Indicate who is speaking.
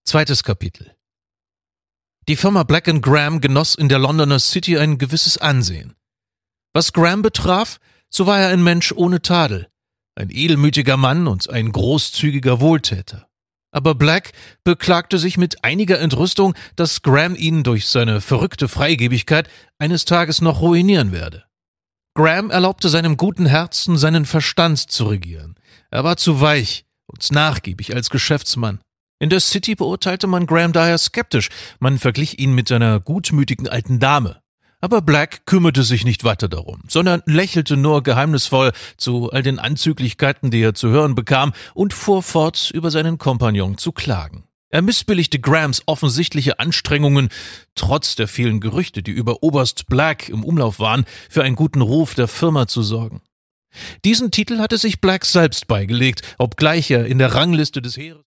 Speaker 1: Zweites Kapitel. Die Firma Black & Graham genoss in der Londoner City ein gewisses Ansehen. Was Graham betraf, so war er ein Mensch ohne Tadel, ein edelmütiger Mann und ein großzügiger Wohltäter. Aber Black beklagte sich mit einiger Entrüstung, dass Graham ihn durch seine verrückte Freigebigkeit eines Tages noch ruinieren werde. Graham erlaubte seinem guten Herzen, seinen Verstand zu regieren. Er war zu weich und nachgiebig als Geschäftsmann. In der City beurteilte man Graham daher skeptisch, man verglich ihn mit einer gutmütigen alten Dame. Aber Black kümmerte sich nicht weiter darum, sondern lächelte nur geheimnisvoll zu all den Anzüglichkeiten, die er zu hören bekam, und fuhr fort, über seinen Kompagnon zu klagen. Er missbilligte Grahams offensichtliche Anstrengungen, trotz der vielen Gerüchte, die über Oberst Black im Umlauf waren, für einen guten Ruf der Firma zu sorgen. Diesen Titel hatte sich Black selbst beigelegt, obgleich er in der Rangliste des Heeres